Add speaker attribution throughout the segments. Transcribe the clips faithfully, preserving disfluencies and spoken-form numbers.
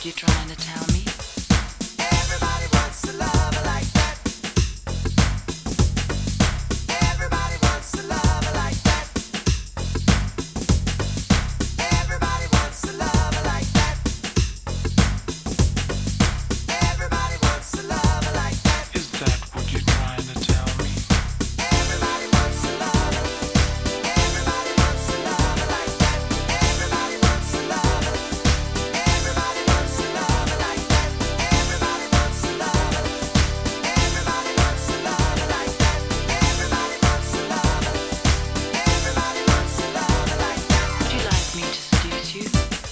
Speaker 1: what you're trying to tell me?
Speaker 2: Everybody wants a lover like that. Everybody wants a lover like that. Everybody wants a lover like that. Everybody wants a lover like that.
Speaker 3: Is that what you're trying to tell me?
Speaker 2: Everybody wants a lover. Everybody wants a lover like that. Everybody wants a lover. Everybody wants a lover like that. Everybody wants a lover. Everybody wants a lover like that. Everybody wants a lover. Everybody wants a lover like that.
Speaker 1: Would you like me to seduce you?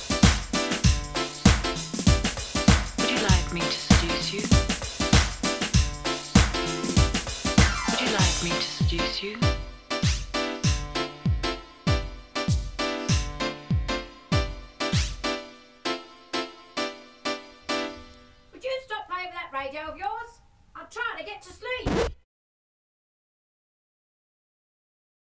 Speaker 1: Would you like me to seduce you? Would you like me to seduce you?
Speaker 4: Would you stop playing with that radio of yours? I'm trying to get to sleep.